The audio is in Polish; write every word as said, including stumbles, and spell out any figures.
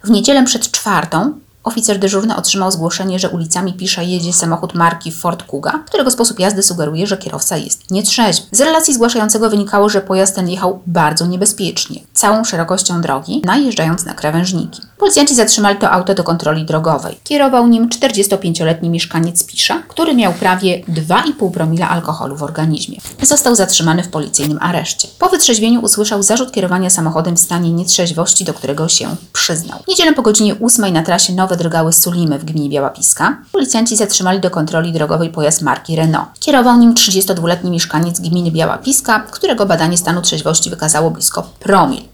W niedzielę przed czwartą oficer dyżurny otrzymał zgłoszenie, że ulicami Pisza jedzie samochód marki Ford Kuga, którego sposób jazdy sugeruje, że kierowca jest nietrzeźwy. Z relacji zgłaszającego wynikało, że pojazd ten jechał bardzo niebezpiecznie, całą szerokością drogi, najeżdżając na krawężniki. Policjanci zatrzymali to auto do kontroli drogowej. Kierował nim czterdziestopięcioletni mieszkaniec Pisza, który miał prawie dwa i pół promila alkoholu w organizmie. Został zatrzymany w policyjnym areszcie. Po wytrzeźwieniu usłyszał zarzut kierowania samochodem w stanie nietrzeźwości, do którego się przyznał. W niedzielę po godzinie ósmej na trasie Nowe Drgały Sulimy w gminie Biała Piska policjanci zatrzymali do kontroli drogowej pojazd marki Renault. Kierował nim trzydziestodwuletni mieszkaniec gminy Biała Piska, którego badanie stanu trzeźwości wykazało blisko promil.